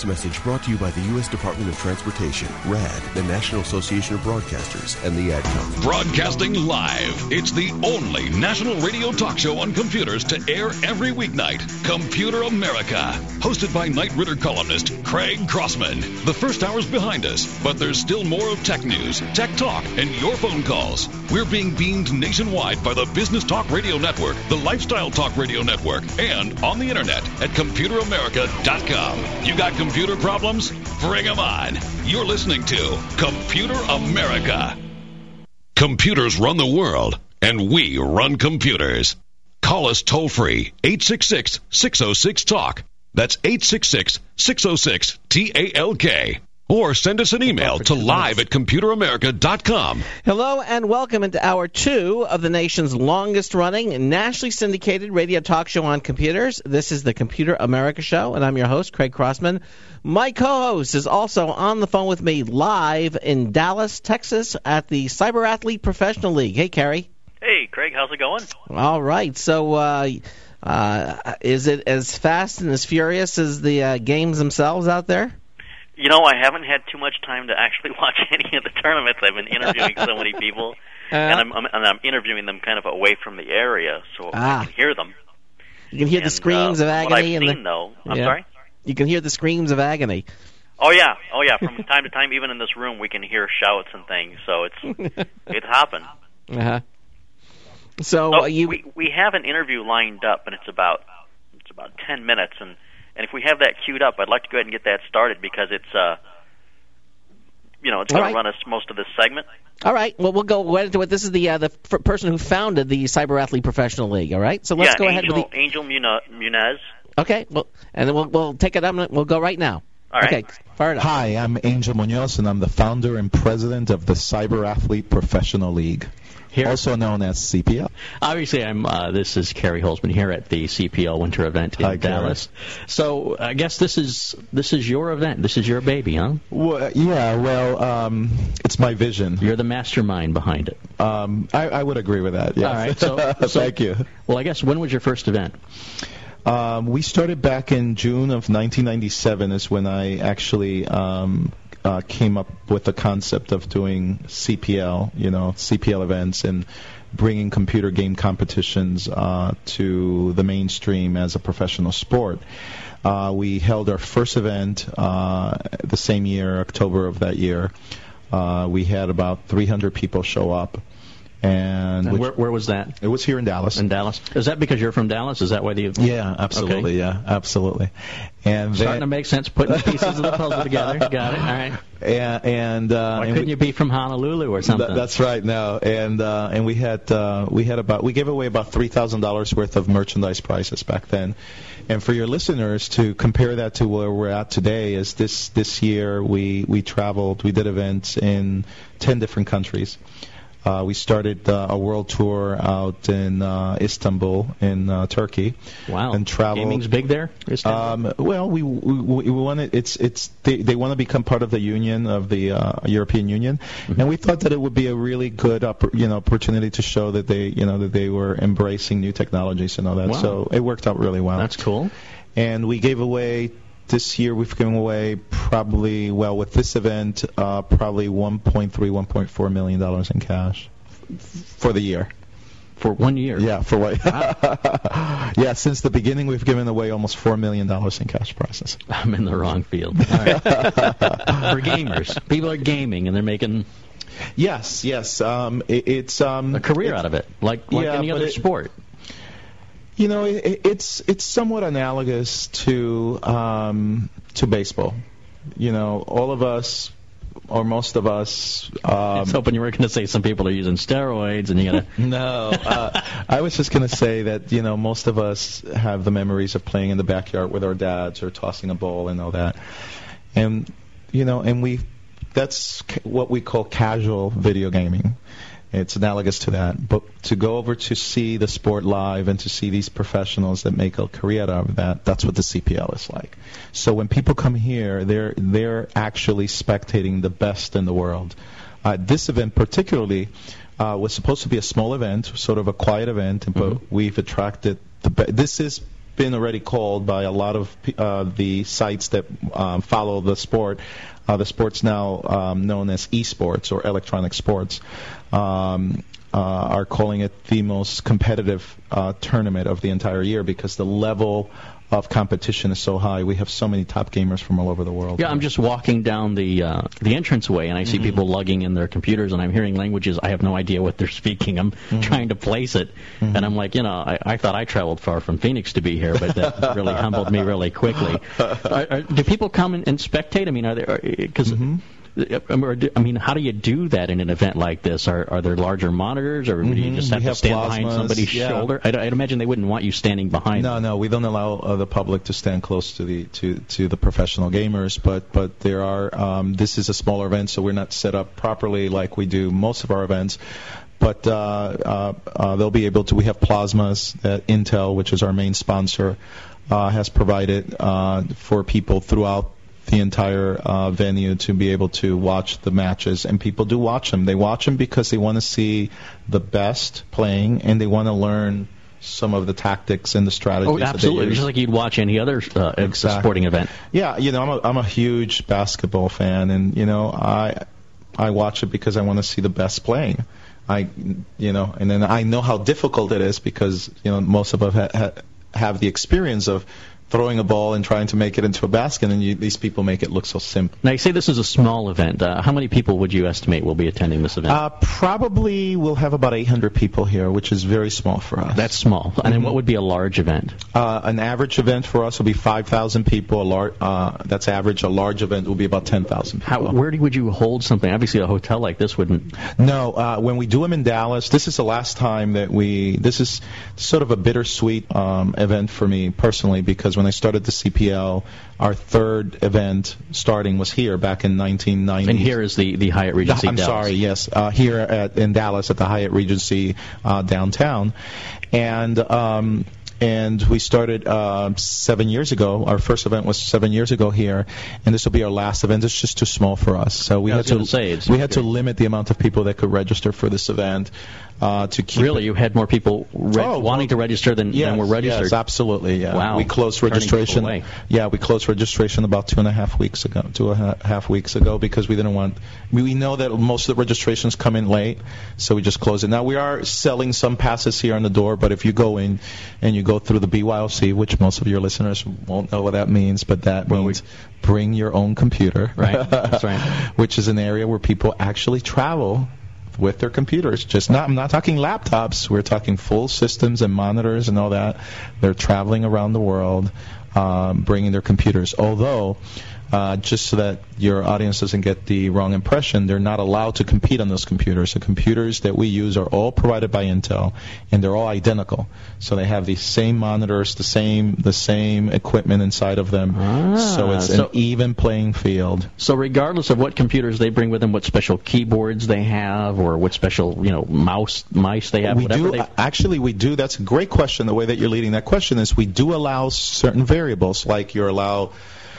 This message brought to you by the U.S. Department of Transportation, RAD, the National Association of Broadcasters, and the Ad Council. Broadcasting live. It's the only national radio talk show on computers to air every weeknight. Computer America. Hosted by Knight Ridder columnist Craig Crossman. The first hour's behind us, but there's still more of tech news, tech talk, and your phone calls. We're being beamed nationwide by the Business Talk Radio Network, the Lifestyle Talk Radio Network, and on the internet at ComputerAmerica.com. You got computer problems? Bring them on. You're listening to Computer America. Computers run the world, and we run computers. Call us toll-free, 866-606-TALK. That's 866-606-TALK. Or send us an email to live@ComputerAmerica.com. Hello and welcome into Hour 2 of the nation's longest-running, nationally syndicated radio talk show on computers. This is the Computer America Show, and I'm your host, Craig Crossman. My co-host is also on the phone with me live in Dallas, Texas, at the Cyber Athlete Professional League. Hey, Kerry. Hey, Craig. How's it going? All right. So is it as fast and as furious as the games themselves out there? You know, I haven't had too much time to actually watch any of the tournaments. I've been interviewing so many people, and I'm interviewing them kind of away from the area, so I can hear them. You can hear the screams of agony. What I've seen, though, I'm sorry? You can hear the screams of agony. Oh yeah. From time to time, even in this room, we can hear shouts and things. So it's happened. Uh-huh. So we have an interview lined up, and it's about 10 minutes, and if we have that queued up, I'd like to go ahead and get that started because it's going to run us most of this segment. All right. Well, we'll go right into it. This is the person who founded the Cyber Athlete Professional League. All right. So let's go ahead with Angel Munez. Okay. Well, and then we'll take it up. We'll go right now. All right. Okay. Fire it up. Hi, I'm Angel Munoz, and I'm the founder and president of the Cyber Athlete Professional League. Also known as CPL. Obviously, this is Kerry Holzman here at the CPL Winter Event in Dallas. So I guess this is your event. This is your baby, huh? Well, it's my vision. You're the mastermind behind it. I would agree with that. Yes. All right. So Thank you. Well, I guess when was your first event? We started back in June of 1997 is when I actually came up with the concept of doing CPL events and bringing computer game competitions to the mainstream as a professional sport. We held our first event the same year, October of that year. We had about 300 people show up. And where was that? It was here in Dallas. In Dallas. Is that because you're from Dallas? Is that why you? Yeah, absolutely. Okay. Yeah, absolutely. And starting to make sense, putting the pieces of the puzzle together. Got it. All right. Why couldn't you be from Honolulu or something? That's right. No, and we gave away about $3,000 worth of merchandise prizes back then. And for your listeners to compare that to where we're at today, is this year we traveled, we did events in 10 different countries. We started a world tour out in Istanbul in Turkey. Wow! And traveled. Gaming's big there. Well, we wanted they want to become part of the union of the European Union, and we thought that it would be a really good opportunity to show that they were embracing new technologies and all that. Wow. So it worked out really well. That's cool. And we gave away. This year we've given away with this event, probably $1.4 million in cash for the year. For 1 year? Yeah, for what? Wow. Yeah, since the beginning we've given away almost $4 million in cash prizes. I'm in the wrong field. All right. For gamers. People are gaming and they're making... Yes. It's a career out of it, like any other sport. It's somewhat analogous to baseball. All of us, or most of us. I was hoping you were going to say some people are using steroids, and you got to. No, I was just going to say that most of us have the memories of playing in the backyard with our dads or tossing a ball and all that, and that's what we call casual video gaming. It's analogous to that. But to go over to see the sport live and to see these professionals that make a career out of that, that's what the CPL is like. So when people come here, they're actually spectating the best in the world. This event particularly was supposed to be a small event, sort of a quiet event, but we've attracted this is been already called by a lot of the sites that follow the sport. The sport's now known as esports or electronic sports. Are calling it the most competitive tournament of the entire year because the level of competition is so high. We have so many top gamers from all over the world. Yeah, I'm just walking down the entranceway, and I see people lugging in their computers, and I'm hearing languages I have no idea what they're speaking. I'm trying to place it, and I'm like, I thought I traveled far from Phoenix to be here, but that really humbled me really quickly. Do people come and spectate? I mean, are there because. I mean, how do you do that in an event like this? Are there larger monitors, or do you just have to stand behind somebody's shoulder? I'd imagine they wouldn't want you standing behind them. No, we don't allow the public to stand close to the professional gamers, but there are. This is a smaller event, so we're not set up properly like we do most of our events. But they'll be able to. We have plasmas that Intel, which is our main sponsor, has provided for people throughout the entire venue to be able to watch the matches, and people do watch them. They watch them because they want to see the best playing, and they want to learn some of the tactics and the strategies. Oh, absolutely, just like you'd watch any other sporting event. Yeah, I'm a huge basketball fan, and I watch it because I want to see the best playing. And then I know how difficult it is because most of us have the experience of throwing a ball and trying to make it into a basket, and these people make it look so simple. Now, you say this is a small event. How many people would you estimate will be attending this event? Probably we'll have about 800 people here, which is very small for us. That's small. And then what would be a large event? An average event for us will be 5,000 people. That's average. A large event will be about 10,000 people. Where would you hold something? Obviously, a hotel like this wouldn't. No. When we do them in Dallas, this is the last time that this is sort of a bittersweet event for me personally, because when I started the CPL, our third event starting was here back in 1990. And here is the Hyatt Regency I'm Dallas. sorry, yes. Here in Dallas at the Hyatt Regency downtown. And we started 7 years ago. Our first event was 7 years ago here, and this will be our last event. It's just too small for us, so we had to limit the amount of people that could register for this event. To keep really, you had more people wanting to register than were registered. Yes, absolutely. Yeah. Wow. We closed registration. Yeah, we closed registration about 2.5 weeks ago because we didn't want. We know that most of the registrations come in late, so we just closed it. Now we are selling some passes here on the door, but if you go in and you go through the BYOC, which most of your listeners won't know what that means, but that means bring your own computer. Right. That's right. Which is an area where people actually travel with their computers. I'm not talking laptops. We're talking full systems and monitors and all that. They're traveling around the world, bringing their computers. Although, just so that your audience doesn't get the wrong impression, they're not allowed to compete on those computers. The computers that we use are all provided by Intel, and they're all identical. So they have the same monitors, the same equipment inside of them. So it's an even playing field. So regardless of what computers they bring with them, what special keyboards they have, or what special mice they have, we do. That's a great question. The way that you're leading that question is we do allow certain variables, like you're allowed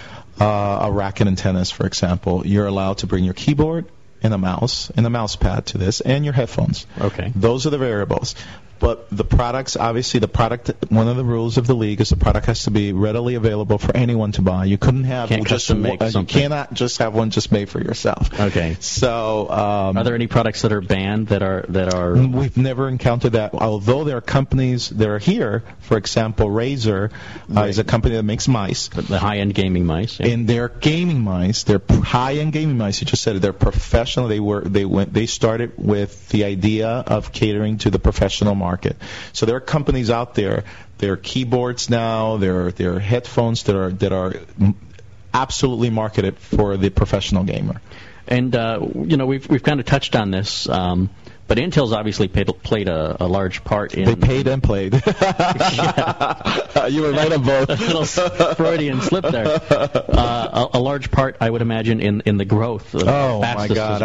a racket in tennis, for example. You're allowed to bring your keyboard and a mouse pad to this, and your headphones. Okay. Those are the variables. But the products, obviously, one of the rules of the league is the product has to be readily available for anyone to buy. You couldn't have you cannot just have one just made for yourself. Okay. So, are there any products that are banned that are? We've never encountered that. Although there are companies that are here, for example, Razer is a company that makes mice. The high-end gaming mice. Yeah. And they're gaming mice. They're high-end gaming mice. You just said it. They're professional. They started with the idea of catering to the professional market. So there are companies out there. There are keyboards now. There are headphones that are absolutely marketed for the professional gamer. And we've kind of touched on this. But Intel's obviously played a large part in... They paid and played. You were right on both. A little Freudian slip there. A large part, I would imagine, in the growth. Oh, my God.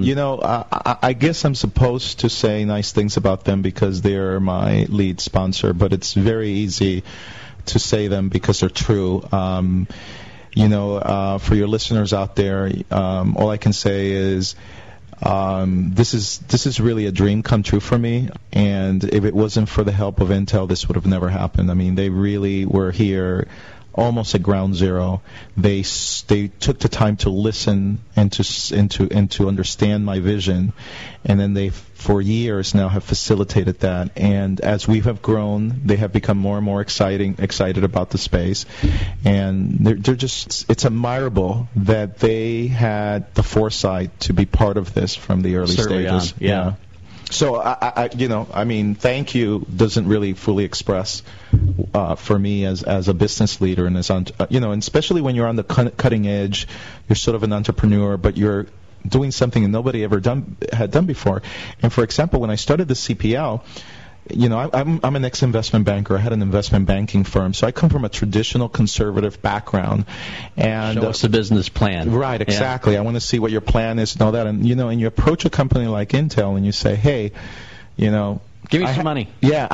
I guess I'm supposed to say nice things about them because they're my lead sponsor, but it's very easy to say them because they're true. For your listeners out there, all I can say is... This is really a dream come true for me, and if it wasn't for the help of Intel, this would have never happened. I mean, they really were here almost at ground zero. They took the time to listen and to understand my vision, and then they for years now have facilitated that. And as we have grown, they have become more and more excited about the space, and they're just, it's admirable that they had the foresight to be part of this from the early stages. Yeah. So I mean, thank you doesn't really fully express for me as a business leader, and and especially when you're on the cutting edge, you're sort of an entrepreneur, but you're doing something that nobody ever had done before. And for example, when I started the CPL, I'm an ex-investment banker. I had an investment banking firm, so I come from a traditional conservative background. And show us the business plan. Right, exactly. Yeah. I want to see what your plan is and all that. And and you approach a company like Intel and you say, hey, give me some money. Yeah,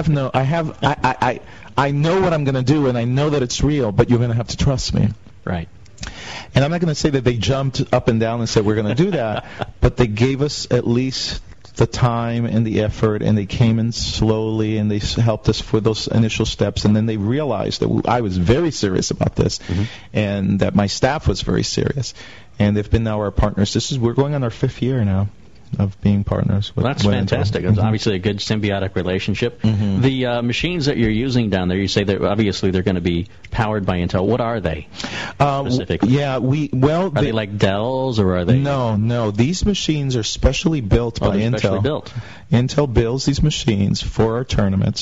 I know what I'm going to do, and I know that it's real, but you're going to have to trust me. Right. And I'm not going to say that they jumped up and down and said we're going to do that, but they gave us at least the time and the effort, and they came in slowly, and they helped us for those initial steps, and then they realized that I was very serious about this, and that my staff was very serious, and they've been now our partners. We're going on our 5th year now of being partners. Well, that's fantastic. It's obviously a good symbiotic relationship. The machines that you're using down there, you say that obviously they're going to be powered by Intel. What are they specifically? Are they like Dells, or are they? No. These machines are specially built by Intel. Specially built. Intel builds these machines for our tournaments.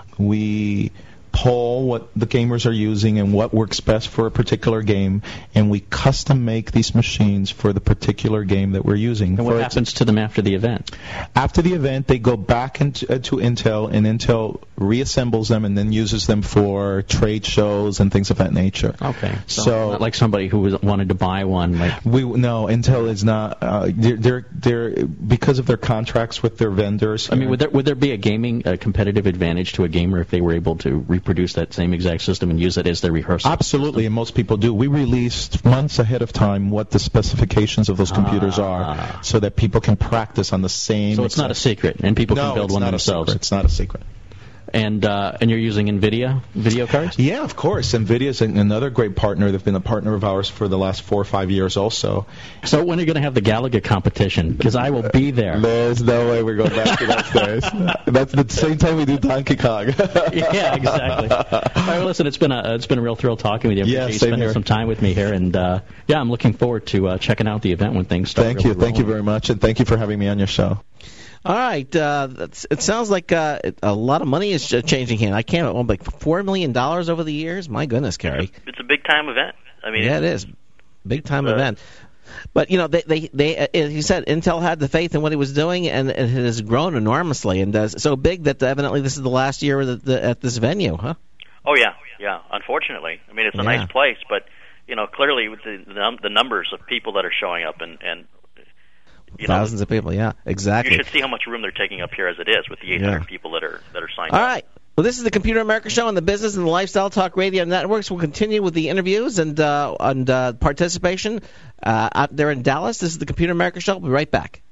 We poll what the gamers are using and what works best for a particular game, and we custom make these machines for the particular game that we're using. And what happens to them after the event? After the event, they go back to Intel, and Intel reassembles them and then uses them for trade shows and things of that nature. Okay. So not like somebody who wanted to buy one. No, Intel is not. They're because of their contracts with their vendors. I mean, would there be a competitive advantage to a gamer if they were able to reproduce that same exact system and use it as their rehearsal? Absolutely, and most people do. We released months ahead of time what the specifications of those computers are, so that people can practice on the same. So it's not a secret, and people can build one themselves. It's not a secret. And you're using NVIDIA video cards? Yeah, of course. NVIDIA is another great partner. They've been a partner of ours for the last 4 or 5 years also. So when are you going to have the Galaga competition? Because I will be there. There's no way we're going back to those days. That's the same time we do Donkey Kong. Yeah, exactly. All right, well, listen, it's been a real thrill talking with you. I appreciate you spending some time with me here. And, I'm looking forward to checking out the event when things start. Thank you. Thank you very much, and thank you for having me on your show. All right. It sounds like a lot of money is changing here. I can't. Like $4 million over the years. My goodness, Kerry. It's a big time event. I mean, it is big time event. But they he said Intel had the faith in what he was doing, and it has grown enormously, and so big that evidently this is the last year at this venue, huh? Oh yeah. Unfortunately, I mean it's a nice place, but clearly with the numbers of people that are showing up and thousands of people, yeah, exactly. You should see how much room they're taking up here as it is with the 800 people that are signed up. All right. Well, this is the Computer America Show on the Business and the Lifestyle Talk Radio Networks. We'll continue with the interviews and participation out there in Dallas. This is the Computer America Show. We'll be right back.